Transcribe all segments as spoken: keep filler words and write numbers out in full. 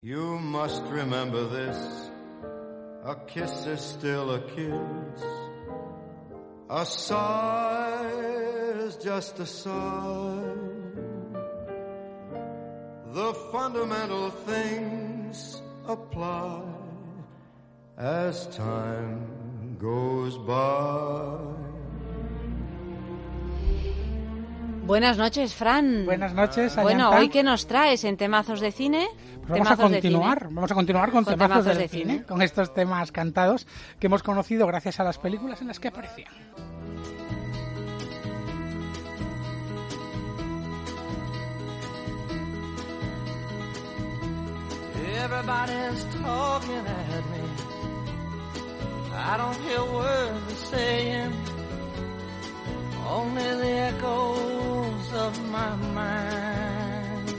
You must remember this, a kiss is still a kiss, a sigh is just a sigh, the fundamental things apply as time goes by. Buenas noches, Fran. Buenas noches, Ayanta. Bueno, ¿hoy qué nos traes en temazos de cine? Pues vamos a continuar, vamos a continuar con, con temazos, temazos de, de cine, cine, con estos temas cantados que hemos conocido gracias a las películas en las que aparecían. Everybody's talking at me. I don't hear words they're saying. Only the echoes of my mind.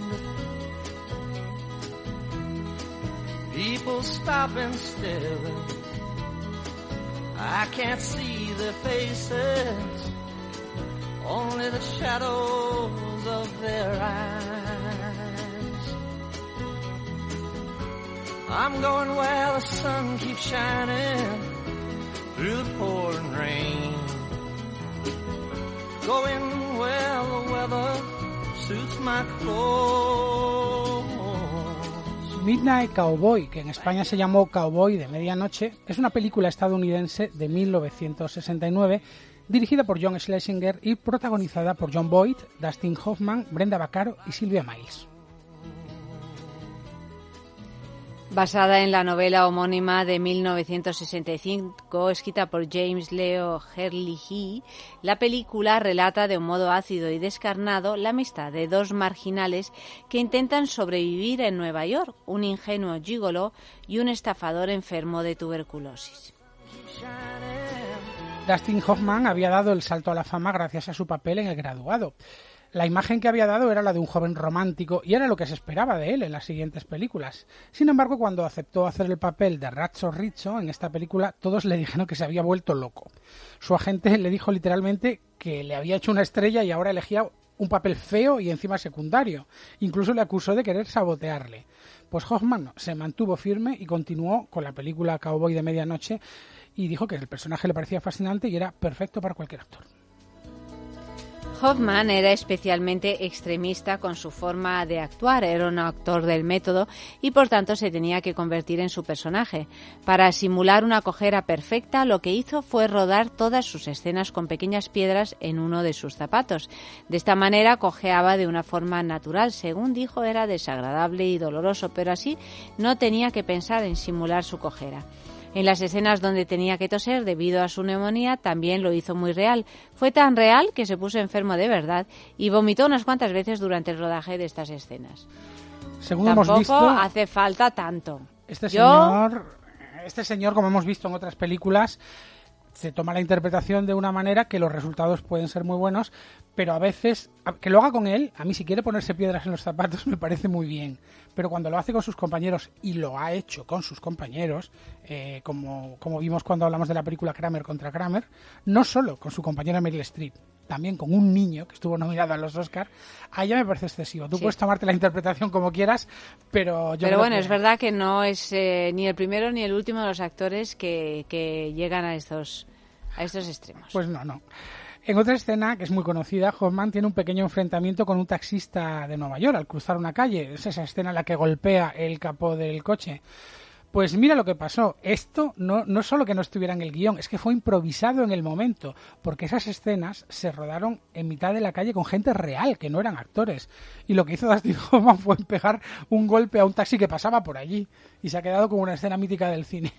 People stopping still. I can't see their faces. Only the shadows of their eyes. I'm going where the sun keeps shining through the pouring rain. Going where the weather suits my clothes. Midnight Cowboy, que en España se llamó Cowboy de Medianoche, es una película estadounidense de mil novecientos sesenta y nueve dirigida por John Schlesinger y protagonizada por Jon Voight, Dustin Hoffman, Brenda Vaccaro y Sylvia Miles. Basada en la novela homónima de mil novecientos sesenta y cinco, escrita por James Leo Herlihy, la película relata de un modo ácido y descarnado la amistad de dos marginales que intentan sobrevivir en Nueva York, un ingenuo gigolo y un estafador enfermo de tuberculosis. Dustin Hoffman había dado el salto a la fama gracias a su papel en El Graduado. La imagen que había dado era la de un joven romántico y era lo que se esperaba de él en las siguientes películas. Sin embargo, cuando aceptó hacer el papel de Ratso Rizzo en esta película, todos le dijeron que se había vuelto loco. Su agente le dijo literalmente que le había hecho una estrella y ahora elegía un papel feo y encima secundario. Incluso le acusó de querer sabotearle. Pues Hoffman no, se mantuvo firme y continuó con la película Cowboy de Medianoche y dijo que el personaje le parecía fascinante y era perfecto para cualquier actor. Hoffman era especialmente extremista con su forma de actuar, era un actor del método y por tanto se tenía que convertir en su personaje. Para simular una cojera perfecta, lo que hizo fue rodar todas sus escenas con pequeñas piedras en uno de sus zapatos. De esta manera cojeaba de una forma natural, según dijo era desagradable y doloroso, pero así no tenía que pensar en simular su cojera. En las escenas donde tenía que toser debido a su neumonía también lo hizo muy real. Fue tan real que se puso enfermo de verdad y vomitó unas cuantas veces durante el rodaje de estas escenas. Según Tampoco hemos visto, hace falta tanto. Este Yo... señor, este señor, como hemos visto en otras películas, se toma la interpretación de una manera que los resultados pueden ser muy buenos, pero a veces, que lo haga con él, a mí si quiere ponerse piedras en los zapatos me parece muy bien, pero cuando lo hace con sus compañeros, y lo ha hecho con sus compañeros, eh, como, como vimos cuando hablamos de la película Kramer contra Kramer, no solo con su compañera Meryl Streep, también con un niño que estuvo nominado a los Oscar, a ella me parece excesivo. Tú sí. Puedes tomarte la interpretación como quieras, pero yo Pero bueno, que... es verdad que no es eh, ni el primero ni el último de los actores que, que llegan a estos, a estos extremos. Pues no, no. En otra escena, que es muy conocida, Hoffman tiene un pequeño enfrentamiento con un taxista de Nueva York al cruzar una calle. Es esa escena en la que golpea el capó del coche. Pues mira lo que pasó. Esto no, no es solo que no estuviera en el guión, es que fue improvisado en el momento, porque esas escenas se rodaron en mitad de la calle con gente real, que no eran actores. Y lo que hizo Dustin Hoffman fue pegar un golpe a un taxi que pasaba por allí. Y se ha quedado como una escena mítica del cine.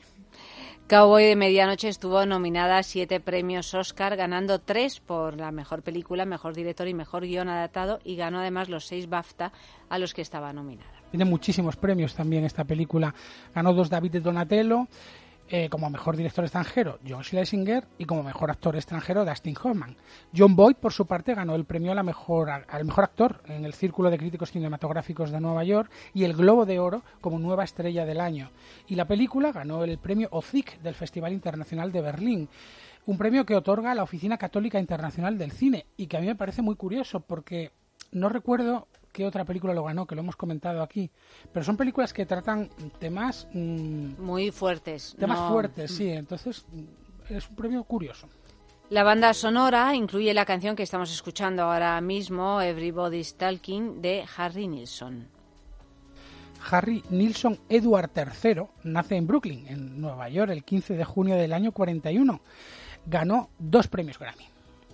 Cowboy de Medianoche estuvo nominada a siete premios Oscar, ganando tres por la mejor película, mejor director y mejor guión adaptado, y ganó además los seis BAFTA a los que estaba nominada. Tiene muchísimos premios también esta película. Ganó dos David de Donatello, eh, como mejor director extranjero John Schlesinger y como mejor actor extranjero Dustin Hoffman. Jon Voight, por su parte, ganó el premio a la mejor, al mejor actor en el Círculo de Críticos Cinematográficos de Nueva York y el Globo de Oro como nueva estrella del año. Y la película ganó el premio O C I C del Festival Internacional de Berlín, un premio que otorga la Oficina Católica Internacional del Cine y que a mí me parece muy curioso porque no recuerdo qué otra película lo ganó, que lo hemos comentado aquí. Pero son películas que tratan temas... Mmm, muy fuertes. Temas no... fuertes, sí. Entonces, es un premio curioso. La banda sonora incluye la canción que estamos escuchando ahora mismo, Everybody's Talking, de Harry Nilsson. Harry Nilsson Edward tercero nace en Brooklyn, en Nueva York, el quince de junio del año cuarenta y uno. Ganó dos premios Grammy.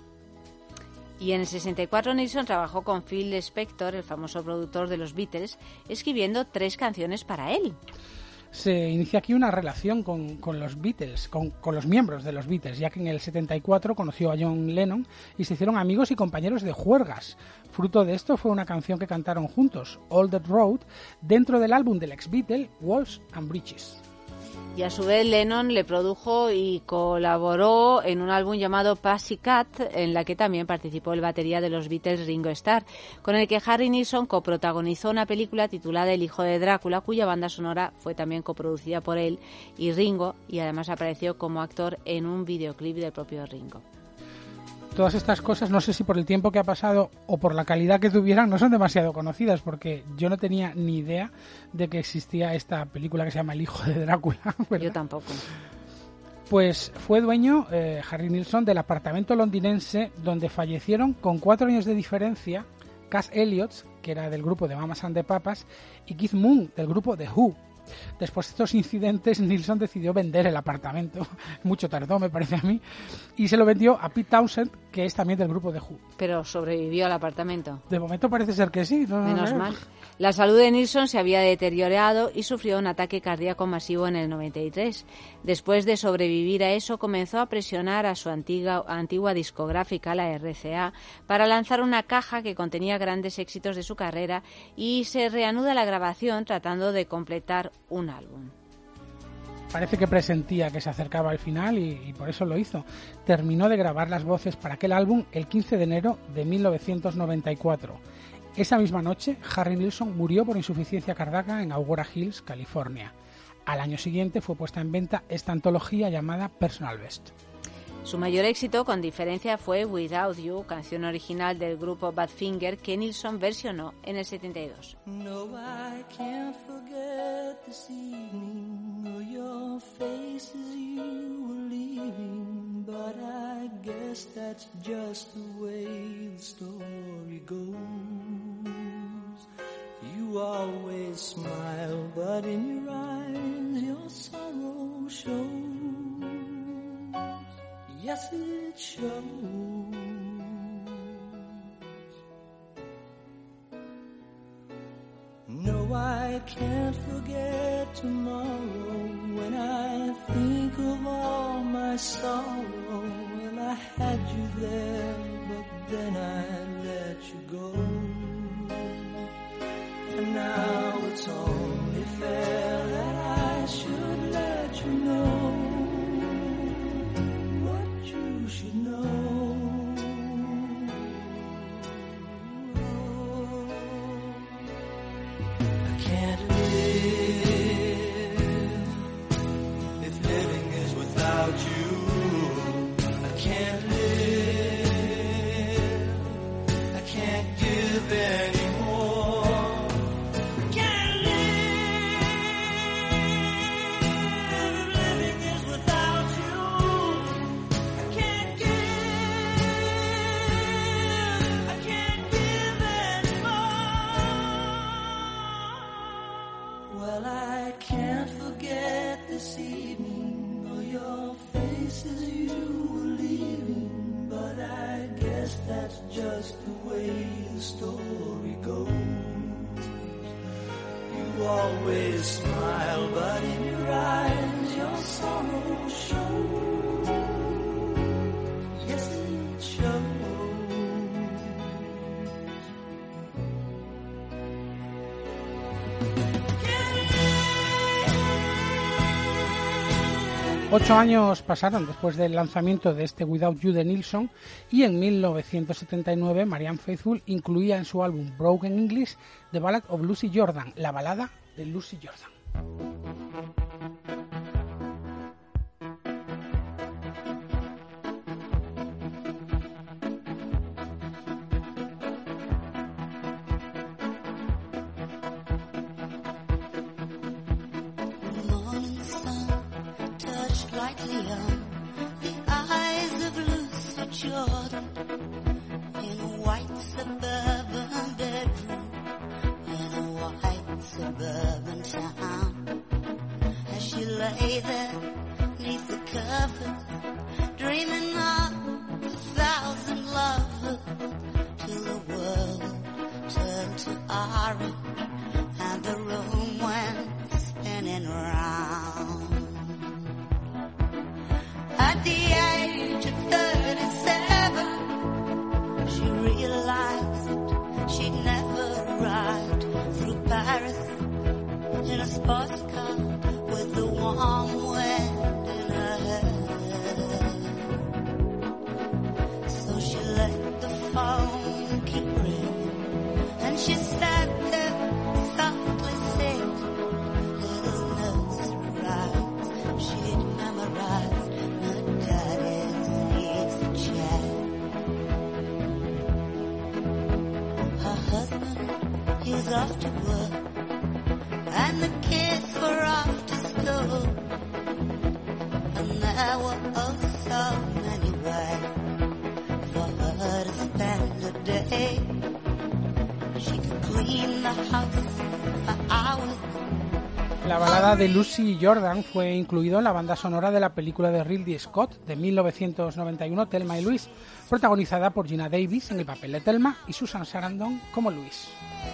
Y en el sesenta y cuatro Nilsson trabajó con Phil Spector, el famoso productor de los Beatles, escribiendo tres canciones para él. Se inicia aquí una relación con, con los Beatles, con, con los miembros de los Beatles, ya que en el setenta y cuatro conoció a John Lennon y se hicieron amigos y compañeros de juergas. Fruto de esto fue una canción que cantaron juntos, All That Road, dentro del álbum del ex-Beatle, Walls and Bridges. Y a su vez Lennon le produjo y colaboró en un álbum llamado Pussycat, en la que también participó el batería de los Beatles Ringo Starr, con el que Harry Nilsson coprotagonizó una película titulada El hijo de Drácula, cuya banda sonora fue también coproducida por él y Ringo, y además apareció como actor en un videoclip del propio Ringo. Todas estas cosas, no sé si por el tiempo que ha pasado o por la calidad que tuvieran, no son demasiado conocidas, porque yo no tenía ni idea de que existía esta película que se llama El hijo de Drácula, ¿verdad? Yo tampoco. Pues fue dueño, eh, Harry Nilsson, del apartamento londinense donde fallecieron con cuatro años de diferencia Cass Elliot, que era del grupo de Mamas and the Papas, y Keith Moon, del grupo The Who. Después de estos incidentes, Nilsson decidió vender el apartamento. Mucho tardó, me parece a mí. Y se lo vendió a Pete Townshend, que es también del grupo The Who. Pero sobrevivió al apartamento. De momento parece ser que sí. No, Menos no, no. mal. La salud de Nilsson se había deteriorado y sufrió un ataque cardíaco masivo en el noventa y tres. Después de sobrevivir a eso, comenzó a presionar a su antigua, antigua discográfica, la R C A, para lanzar una caja que contenía grandes éxitos de su carrera, y se reanuda la grabación tratando de completar un álbum. Parece que presentía que se acercaba al final y, y por eso lo hizo. Terminó de grabar las voces para aquel álbum el quince de enero de mil novecientos noventa y cuatro. Esa misma noche, Harry Nilsson murió por insuficiencia cardíaca en Agoura Hills, California. Al año siguiente fue puesta en venta esta antología llamada Personal Best. Su mayor éxito, con diferencia, fue Without You, canción original del grupo Badfinger que Nilsson versionó en el setenta y dos. No, I can't forget this evening or your face as you were leaving, but I guess that's just the way the story goes. You always smile, but in your eyes your sorrow shows. Yes, it shows. No, I can't forget tomorrow when I think of all my sorrow. Well, I had you there, but then I let you go. And now it's only fair that I should let you know what you should know. I can't live if living is without you. I can't live, I can't give anymore. I can't live if living is without you. I can't give, I can't give anymore. Well, I can't forget this evening or your face as you were leaving, but I guess that's just the way the story goes. You always smile, but in your eyes your sorrow shows. Yes, it shows. Ocho años pasaron después del lanzamiento de este Without You de Nilsson y en mil novecientos setenta y nueve Marianne Faithfull incluía en su álbum Broken English The Ballad of Lucy Jordan, la balada de Lucy Jordan. lay there neath the covers, dreaming of a thousand lovers, till the world turned to orange and the room went spinning round. At the age of thirty-seven, she realized she'd never ride through Paris in a sports car with the warm wind in her hair. So she let the phone keep ringing, and she sat there softly singing little nursery rhymes she'd memorized in her daddy's easy chair. Her husband, he was off to work, and the kids were off to school, and there were oh so many ways for her to spend a day. She could clean the house for hours. La balada de Lucy Jordan fue incluido en la banda sonora de la película de Ridley Scott de mil novecientos noventa y uno, Thelma y Louise, protagonizada por Gina Davis en el papel de Thelma y Susan Sarandon como Louise.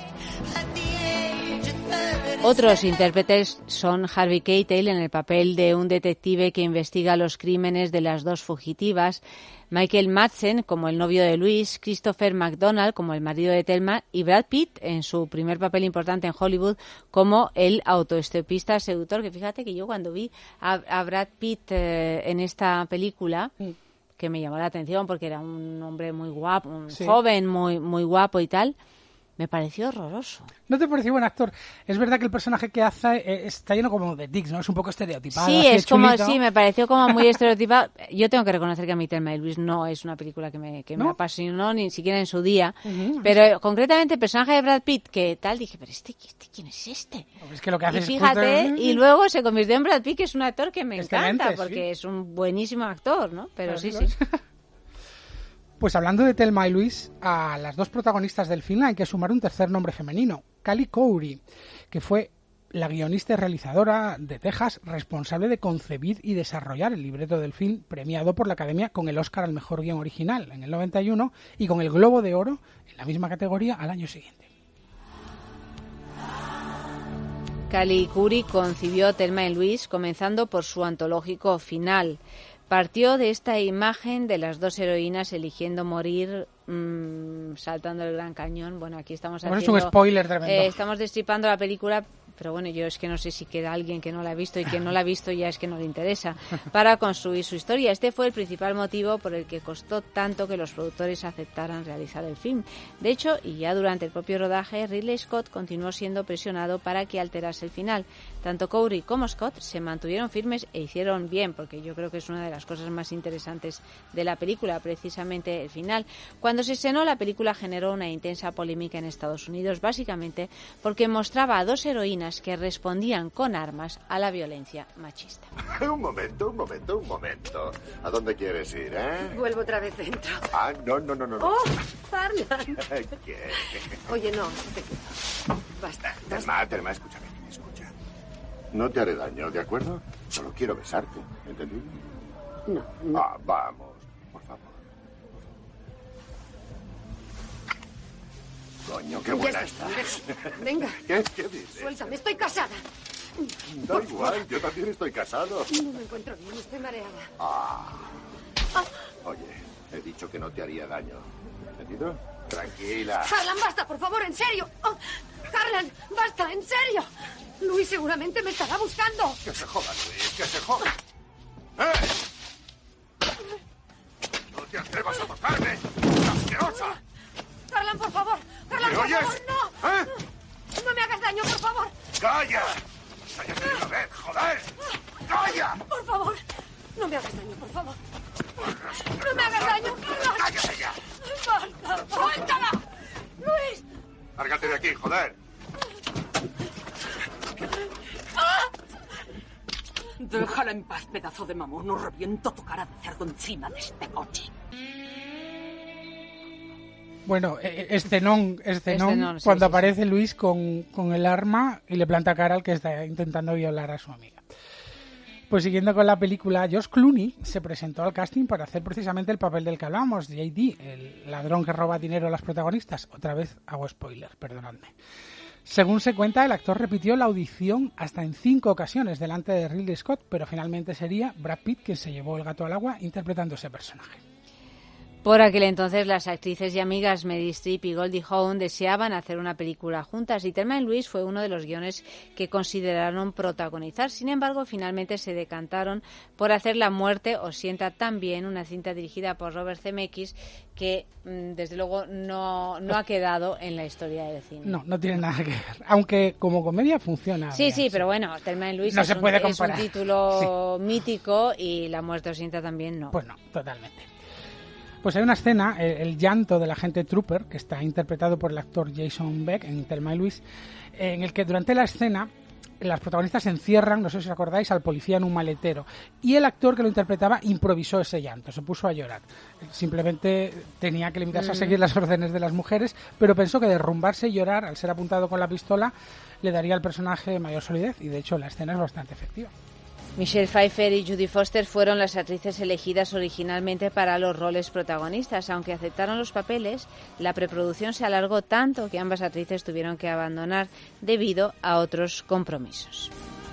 Otros intérpretes son Harvey Keitel en el papel de un detective que investiga los crímenes de las dos fugitivas, Michael Madsen como el novio de Louise, Christopher McDonald como el marido de Thelma y Brad Pitt en su primer papel importante en Hollywood como el autoestopista seductor, que fíjate que yo cuando vi a, a Brad Pitt eh, en esta película, sí, que me llamó la atención porque era un hombre muy guapo, un sí. joven muy, muy guapo y tal, me pareció horroroso. ¿No te pareció buen actor? Es verdad que el personaje que hace eh, está lleno como de tics, ¿no? Es un poco estereotipado. Sí, es como, chulito. Sí, me pareció como muy estereotipado. Yo tengo que reconocer que a mí Thelma y Louise no es una película que me, que ¿no? me apasionó ni siquiera en su día. Uh-huh. Pero eh, concretamente el personaje de Brad Pitt, que tal, dije, pero este, este ¿quién es este? Es que lo que hace y es fíjate, justo... y luego se convirtió en Brad Pitt, que es un actor que me Excelente, encanta, porque sí. es un buenísimo actor, ¿no? Pero Pero sí, sí. sí. Pues hablando de Thelma y Louise, a las dos protagonistas del film hay que sumar un tercer nombre femenino, Callie Khouri, que fue la guionista y realizadora de Texas, responsable de concebir y desarrollar el libreto del film, premiado por la Academia con el Oscar al Mejor Guión Original en el noventa y uno y con el Globo de Oro en la misma categoría al año siguiente. Callie Khouri concibió Thelma y Louise comenzando por su antológico final. Partió de esta imagen de las dos heroínas eligiendo morir mmm, saltando el Gran Cañón. Bueno, aquí estamos haciendo... Es un spoiler tremendo. Eh, estamos destripando la película, pero bueno, yo es que no sé si queda alguien que no la ha visto y quien no la ha visto ya es que no le interesa, para construir su historia. Este fue el principal motivo por el que costó tanto que los productores aceptaran realizar el film. De hecho, y ya durante el propio rodaje, Ridley Scott continuó siendo presionado para que alterase el final. Tanto Khouri como Scott se mantuvieron firmes e hicieron bien, porque yo creo que es una de las cosas más interesantes de la película, precisamente el final. Cuando se estrenó, la película generó una intensa polémica en Estados Unidos, básicamente porque mostraba a dos heroínas que respondían con armas a la violencia machista. Un momento, un momento, un momento. ¿A dónde quieres ir, eh? Vuelvo otra vez dentro. Ah, no, no, no, no. ¡Oh, Harlan! ¿Qué? Oye, no, te quedo. Basta. Thelma, Thelma, escúchame, escucha. No te haré daño, ¿de acuerdo? Solo quiero besarte, ¿entendido? No, no. Ah, vamos, por favor. Coño, qué buena estás. Venga. ¿Qué, qué dices? Suéltame, estoy casada. Da igual, yo también estoy casado. No me encuentro bien, estoy mareada. Ah. Ah. Oye, he dicho que no te haría daño. ¿Entendido? Tranquila. Harlan, basta, por favor, en serio. Oh, Harlan, basta, en serio. Luis seguramente me estará buscando. Que se joda, Luis, que se joda. ¡Eh! ¡No te atrevas a tocarme! ¡Asquerosa! Harlan, por favor. Harlan, ¿Me por oyes? favor, no. ¿Eh? No me hagas daño, por favor. ¡Calla! ¡Cállate de una vez, joder! ¡Calla! Por favor, no me hagas daño, por favor. No me hagas daño, Harlan. ¡Cállate ya! Basta, suéltala. Luis. Lárgate de aquí, joder. Déjala en paz, pedazo de mamón. No reviento tu cara de cerdo encima de este coche. Bueno, escenón, escenón, escenón sí, cuando sí, aparece sí. Luis con, con el arma y le planta cara al que está intentando violar a su amiga. Pues siguiendo con la película, George Clooney se presentó al casting para hacer precisamente el papel del que hablábamos, J D, el ladrón que roba dinero a las protagonistas. Otra vez hago spoiler, perdonadme. Según se cuenta, el actor repitió la audición hasta en cinco ocasiones delante de Ridley Scott, pero finalmente sería Brad Pitt quien se llevó el gato al agua interpretando ese personaje. Por aquel entonces, las actrices y amigas Meryl Streep y Goldie Hawn deseaban hacer una película juntas y Thelma y Louise fue uno de los guiones que consideraron protagonizar. Sin embargo, finalmente se decantaron por hacer La muerte os sienta tan bien, una cinta dirigida por Robert Zemeckis que, desde luego, no, no ha quedado en la historia del cine. No, no tiene nada que ver. Aunque como comedia funciona. Sí, sí, pero bueno, Thelma y Louise no es, se un, puede es un comparar. título Sí. mítico y La muerte os sienta también no. Pues no, totalmente. Pues hay una escena, el, el llanto del agente Trooper, que está interpretado por el actor Jason Beck en Thelma y Louise, en el que durante la escena las protagonistas encierran, no sé si os acordáis, al policía en un maletero. Y el actor que lo interpretaba improvisó ese llanto, se puso a llorar. Simplemente tenía que limitarse mm. a seguir las órdenes de las mujeres, pero pensó que derrumbarse y llorar, al ser apuntado con la pistola, le daría al personaje mayor solidez. Y de hecho la escena es bastante efectiva. Michelle Pfeiffer y Judy Foster fueron las actrices elegidas originalmente para los roles protagonistas. Aunque aceptaron los papeles, la preproducción se alargó tanto que ambas actrices tuvieron que abandonar debido a otros compromisos.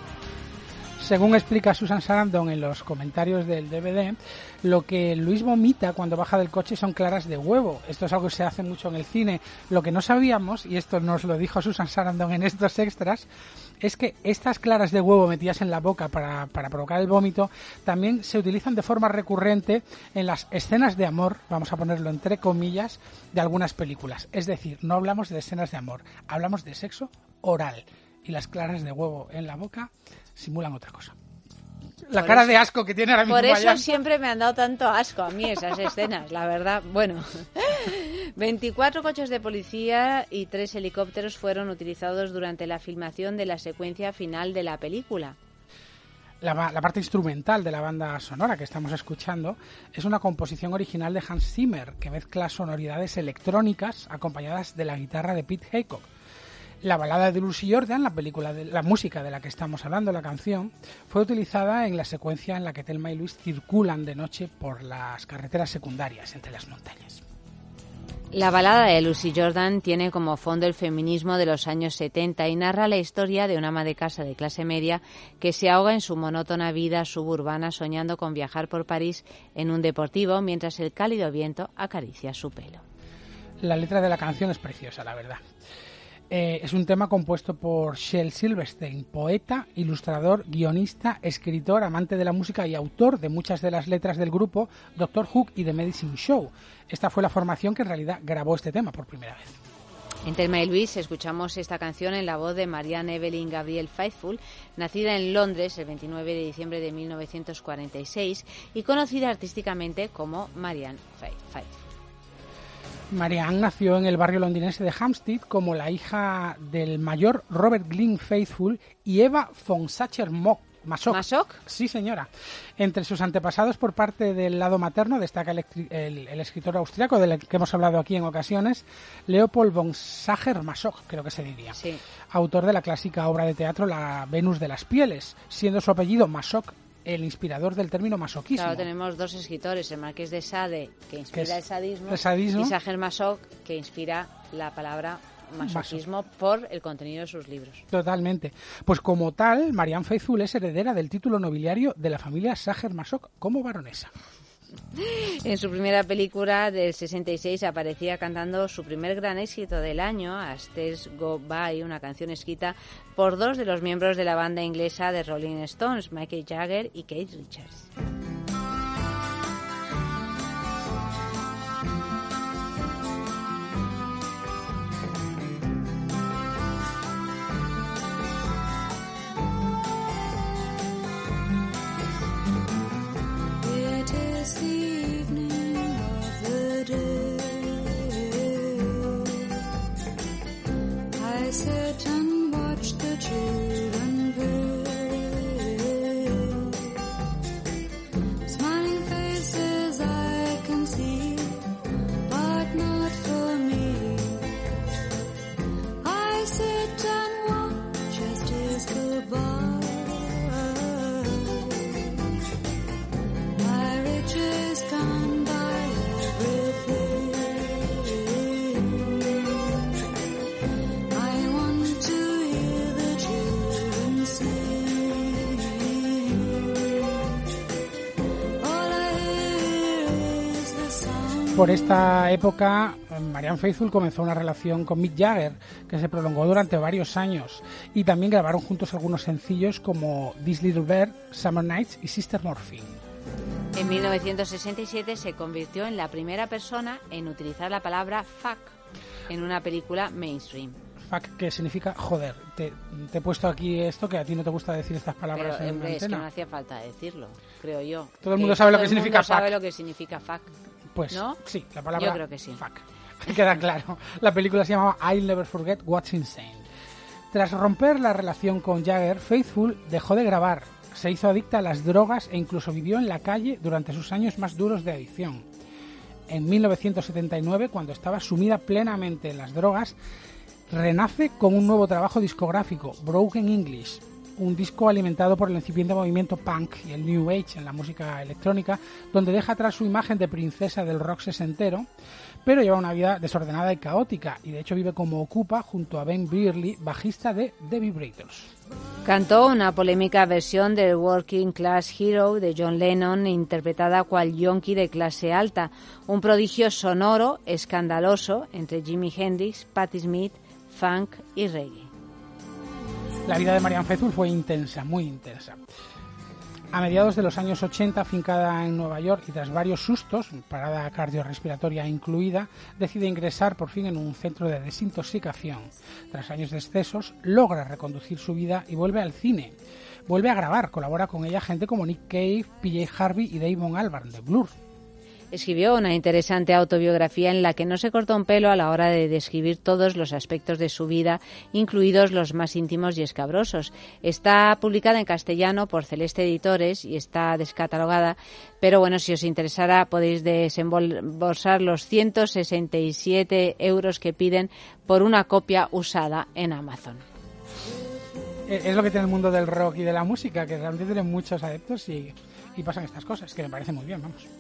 Según explica Susan Sarandon en los comentarios del D V D, lo que Luis vomita cuando baja del coche son claras de huevo. Esto es algo que se hace mucho en el cine. Lo que no sabíamos, y esto nos lo dijo Susan Sarandon en estos extras, es que estas claras de huevo metidas en la boca para, para provocar el vómito también se utilizan de forma recurrente en las escenas de amor, vamos a ponerlo entre comillas, de algunas películas. Es decir, no hablamos de escenas de amor, hablamos de sexo oral. Y las claras de huevo en la boca simulan otra cosa. La por cara eso, de asco que tiene ahora mismo. Por eso allá. Siempre me han dado tanto asco a mí esas escenas, la verdad. Bueno, veinticuatro coches de policía y tres helicópteros fueron utilizados durante la filmación de la secuencia final de la película. La, la parte instrumental de la banda sonora que estamos escuchando es una composición original de Hans Zimmer que mezcla sonoridades electrónicas acompañadas de la guitarra de Pete Haycock. La balada de Lucy Jordan, la película de, la música de la que estamos hablando, la canción, fue utilizada en la secuencia en la que Thelma y Louise circulan de noche por las carreteras secundarias entre las montañas. La balada de Lucy Jordan tiene como fondo el feminismo de los años setenta y narra la historia de una ama de casa de clase media que se ahoga en su monótona vida suburbana soñando con viajar por París en un deportivo mientras el cálido viento acaricia su pelo. La letra de la canción es preciosa, la verdad. Eh, es un tema compuesto por Shel Silverstein, poeta, ilustrador, guionista, escritor, amante de la música y autor de muchas de las letras del grupo Doctor Hook y The Medicine Show. Esta fue la formación que en realidad grabó este tema por primera vez. En Thelma y Louise escuchamos esta canción en la voz de Marianne Evelyn Gabrielle Faithfull, nacida en Londres el veintinueve de diciembre de mil novecientos cuarenta y seis y conocida artísticamente como Marianne Faithfull. Marianne nació en el barrio londinense de Hampstead como la hija del mayor Robert Glyn Faithfull y Eva von Sacher-Masoch. ¿Masoch? Sí, señora. Entre sus antepasados por parte del lado materno destaca el, el, el escritor austriaco del que hemos hablado aquí en ocasiones, Leopold von Sacher-Masoch, creo que se diría. Sí. Autor de la clásica obra de teatro La Venus de las Pieles, siendo su apellido Masoch el inspirador del término masoquismo. Claro, tenemos dos escritores, el Marqués de Sade, que inspira el sadismo, el sadismo, y Sacher-Masoch, que inspira la palabra masoquismo Maso. por el contenido de sus libros. Totalmente. Pues como tal, Marianne Faithfull es heredera del título nobiliario de la familia Sacher-Masoch como baronesa. En su primera película del sesenta y seis aparecía cantando su primer gran éxito del año, As Tears Go By, una canción escrita por dos de los miembros de la banda inglesa de Rolling Stones, Mick Jagger y Keith Richards. Por esta época, Marianne Faithfull comenzó una relación con Mick Jagger que se prolongó durante varios años, y también grabaron juntos algunos sencillos como This Little Bird, Summer Nights y Sister Morphine. En mil novecientos sesenta y siete se convirtió en la primera persona en utilizar la palabra fuck en una película mainstream. Fuck, que significa joder. Te, te he puesto aquí esto, que a ti no te gusta decir estas palabras. Pero, en hombre, es que no hacía falta decirlo, creo yo. Todo el mundo sabe todo lo que significa fuck. Todo el mundo sabe lo que significa fuck. Pues ¿no? sí, la palabra yo creo que sí. fuck. Queda claro. La película se llamaba I'll Never Forget What's Insane. Tras romper la relación con Jagger, Faithfull dejó de grabar, se hizo adicta a las drogas e incluso vivió en la calle durante sus años más duros de adicción. En mil novecientos setenta y nueve, cuando estaba sumida plenamente en las drogas, renace con un nuevo trabajo discográfico, Broken English, un disco alimentado por el incipiente movimiento punk y el New Age en la música electrónica, donde deja atrás su imagen de princesa del rock sesentero, pero lleva una vida desordenada y caótica, y de hecho vive como ocupa junto a Ben Beerley, bajista de The Vibrators. Cantó una polémica versión del Working Class Hero de John Lennon, interpretada cual yonki de clase alta, un prodigio sonoro, escandaloso, entre Jimi Hendrix, Patti Smith, funk y reggae. La vida de Marianne Faithfull fue intensa, muy intensa. A mediados de los años ochenta, afincada en Nueva York y tras varios sustos, parada cardiorrespiratoria incluida, decide ingresar por fin en un centro de desintoxicación. Tras años de excesos, logra reconducir su vida y vuelve al cine. Vuelve a grabar, colabora con ella gente como Nick Cave, P J Harvey y Damon Albarn de Blur. Escribió una interesante autobiografía en la que no se cortó un pelo a la hora de describir todos los aspectos de su vida, incluidos los más íntimos y escabrosos. Está publicada en castellano por Celeste Editores y está descatalogada, pero bueno, si os interesara podéis desembolsar los ciento sesenta y siete euros que piden por una copia usada en Amazon. Es lo que tiene el mundo del rock y de la música, que realmente tiene muchos adeptos y, y pasan estas cosas, que me parece muy bien, vamos.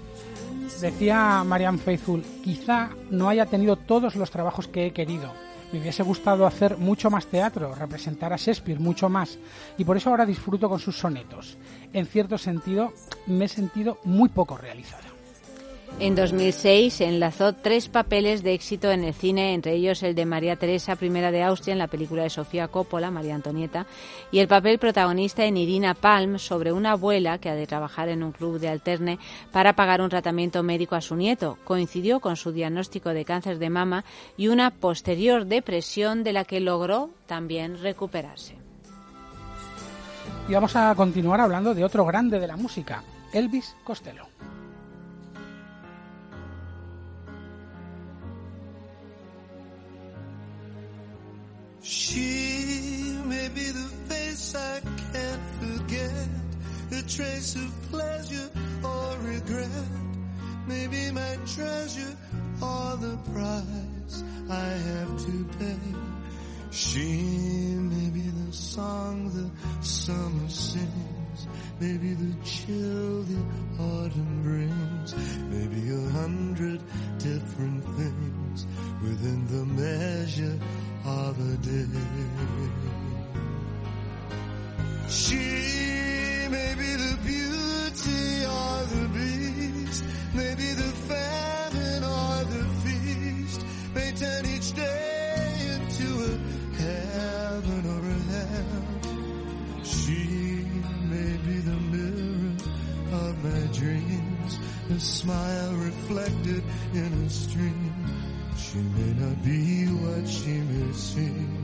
Decía Marianne Faithfull, quizá no haya tenido todos los trabajos que he querido. Me hubiese gustado hacer mucho más teatro, representar a Shakespeare mucho más, y por eso ahora disfruto con sus sonetos. En cierto sentido, me he sentido muy poco realizada. En dos mil seis enlazó tres papeles de éxito en el cine, entre ellos el de María Teresa I de Austria en la película de Sofía Coppola, María Antonieta, y el papel protagonista en Irina Palm sobre una abuela que ha de trabajar en un club de alterne para pagar un tratamiento médico a su nieto. Coincidió con su diagnóstico de cáncer de mama y una posterior depresión de la que logró también recuperarse. Y vamos a continuar hablando de otro grande de la música, Elvis Costello. She may be the face I can't forget, a trace of pleasure or regret, maybe my treasure or the price I have to pay. She may be the song the summer sings, maybe the chill the autumn brings, maybe a hundred different things within the measure of a day. She may be the beauty or the beast, maybe the famine or the feast, may turn each day into a heaven or a hell. She may be the mirror of my dreams, a smile reflected in a stream. She may not be what she may seem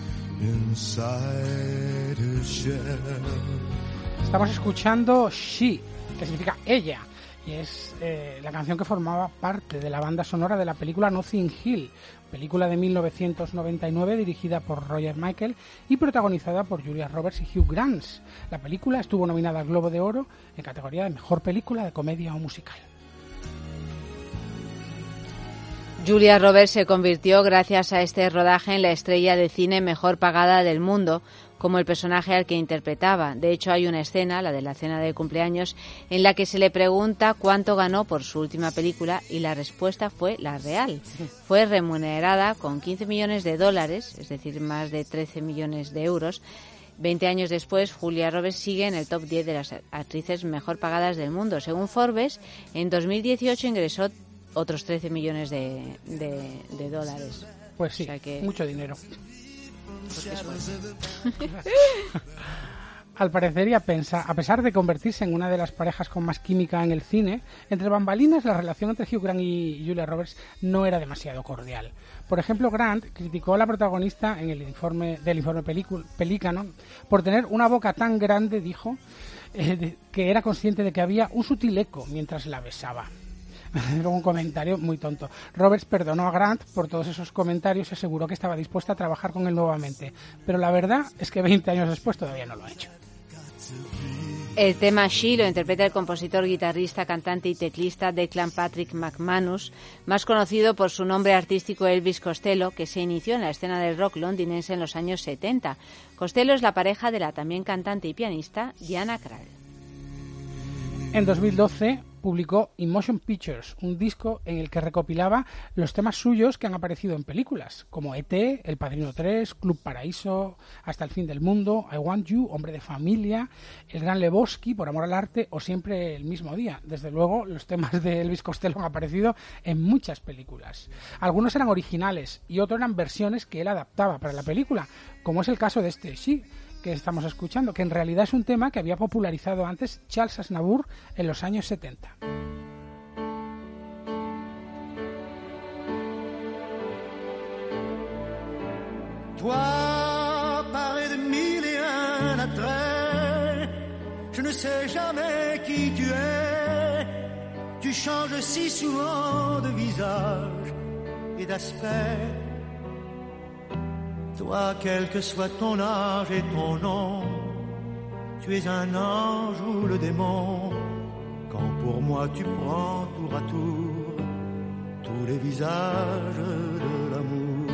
inside her shell. Estamos escuchando She, que significa ella, y es eh, la canción que formaba parte de la banda sonora de la película Notting Hill, película de mil novecientos noventa y nueve dirigida por Roger Michael y protagonizada por Julia Roberts y Hugh Grant. La película estuvo nominada al Globo de Oro en categoría de Mejor Película de Comedia o Musical. Julia Roberts se convirtió gracias a este rodaje en la estrella de cine mejor pagada del mundo, como el personaje al que interpretaba. De hecho, hay una escena, la de la cena de cumpleaños, en la que se le pregunta cuánto ganó por su última película y la respuesta fue la real. Fue remunerada con quince millones de dólares, es decir, más de trece millones de euros. Veinte años después, Julia Roberts sigue en el top diez de las actrices mejor pagadas del mundo. Según Forbes, en dos mil dieciocho ingresó otros trece millones de, de, de dólares. Pues sí, o sea que... mucho dinero. Pues es bueno. Al parecer, y a, pensar, a pesar de convertirse en una de las parejas con más química en el cine, entre bambalinas la relación entre Hugh Grant y Julia Roberts no era demasiado cordial. Por ejemplo, Grant criticó a la protagonista en el informe del informe Película, Pelícano por tener una boca tan grande, dijo, eh, de, que era consciente de que había un sutil eco mientras la besaba. Un comentario muy tonto. Roberts perdonó a Grant por todos esos comentarios y aseguró que estaba dispuesta a trabajar con él nuevamente. Pero la verdad es que veinte años después todavía no lo ha hecho. El tema She lo interpreta el compositor, guitarrista, cantante y teclista Declan Patrick McManus, más conocido por su nombre artístico Elvis Costello, que se inició en la escena del rock londinense en los años setenta. Costello es la pareja de la también cantante y pianista Diana Krall. En dos mil doce publicó In Motion Pictures, un disco en el que recopilaba los temas suyos que han aparecido en películas, como E T, El Padrino tres, Club Paraíso, Hasta el fin del mundo, I Want You, Hombre de familia, El Gran Lebowski, Por amor al arte o Siempre el mismo día. Desde luego, los temas de Elvis Costello han aparecido en muchas películas. Algunos eran originales y otros eran versiones que él adaptaba para la película, como es el caso de este She, que estamos escuchando, que en realidad es un tema que había popularizado antes Charles Aznavour en los años setenta. Toi, paré de mille et un attraits, je ne sais jamais qui tu es. Tu changes si souvent de visage et d'aspect. Toi, quel que soit ton âge et ton nom, tu es un ange ou le démon. Quand pour moi tu prends tour à tour tous les visages de l'amour.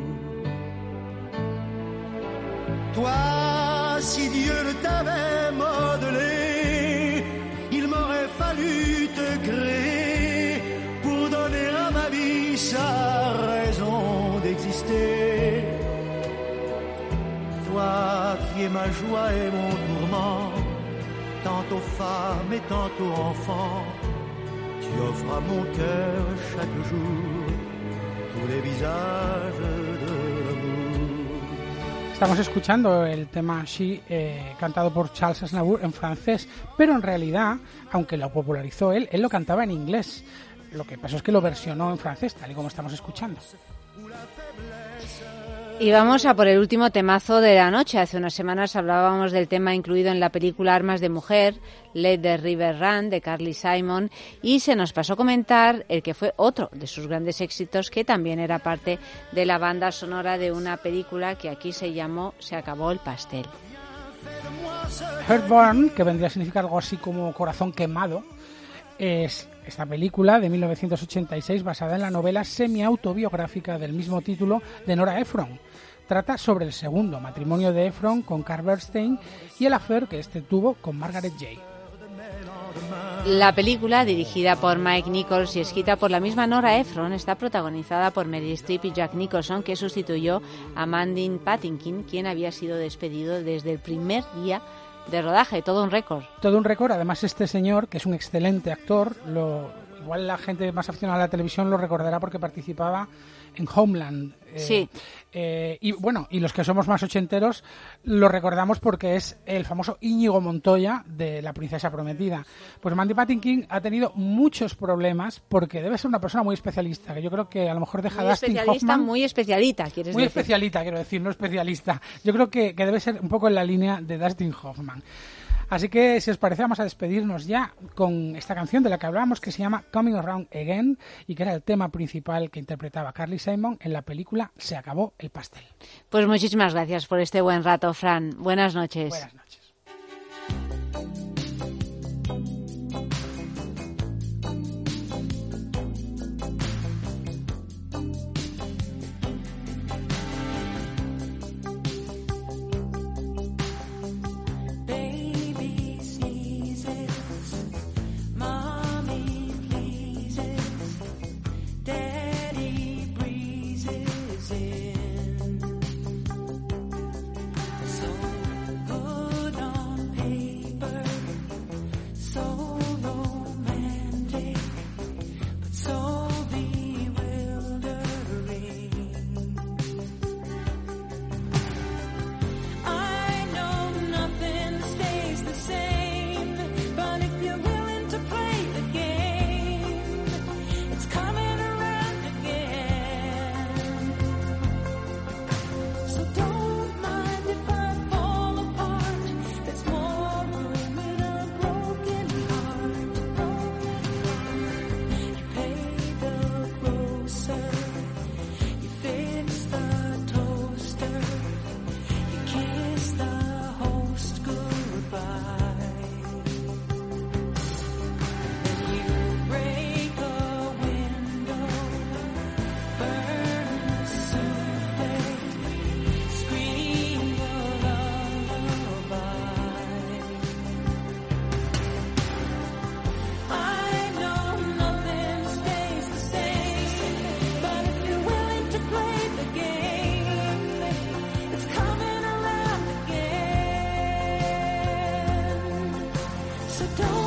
Toi, si Dieu ne t'avait modelé, il m'aurait fallu te créer pour donner à ma vie sa raison d'exister. Toi qui es ma joie et mon tourment, tantôt femme et tantôt enfant, tu offres à mon cœur chaque jour tous les visages de l'amour. Estamos escuchando el tema She, eh, cantado por Charles Aznavour en francés, pero en realidad, aunque lo popularizó él, él lo cantaba en inglés. Lo que pasó es que lo versionó en francés, tal y como estamos escuchando. Y vamos a por el último temazo de la noche. Hace unas semanas hablábamos del tema incluido en la película Armas de Mujer, Let the River Run, de Carly Simon, y se nos pasó a comentar el que fue otro de sus grandes éxitos, que también era parte de la banda sonora de una película que aquí se llamó Se acabó el pastel. Heartburn, que vendría a significar algo así como corazón quemado, es esta película de mil novecientos ochenta y seis basada en la novela semi-autobiográfica del mismo título de Nora Ephron. Trata sobre el segundo matrimonio de Ephron con Carl Bernstein y el affair que este tuvo con Margaret Jay. La película, dirigida por Mike Nichols y escrita por la misma Nora Ephron, está protagonizada por Meryl Streep y Jack Nicholson, que sustituyó a Mandy Patinkin, quien había sido despedido desde el primer día de rodaje. Todo un récord. Todo un récord. Además, este señor, que es un excelente actor, lo, igual la gente más aficionada a la televisión lo recordará porque participaba en Homeland. Eh, sí. Eh, y bueno, y los que somos más ochenteros lo recordamos porque es el famoso Íñigo Montoya de La Princesa Prometida. Pues Mandy Patinkin ha tenido muchos problemas porque debe ser una persona muy especialista, que yo creo que a lo mejor deja muy a Dustin especialista, Hoffman... Muy especialita, ¿quieres Muy decir? especialita, quiero decir, no especialista. Yo creo que, que debe ser un poco en la línea de Dustin Hoffman. Así que, si os parece, vamos a despedirnos ya con esta canción de la que hablábamos, que se llama Coming Around Again, y que era el tema principal que interpretaba Carly Simon en la película Se acabó el pastel. Pues muchísimas gracias por este buen rato, Fran. Buenas noches. Buenas noches. So don't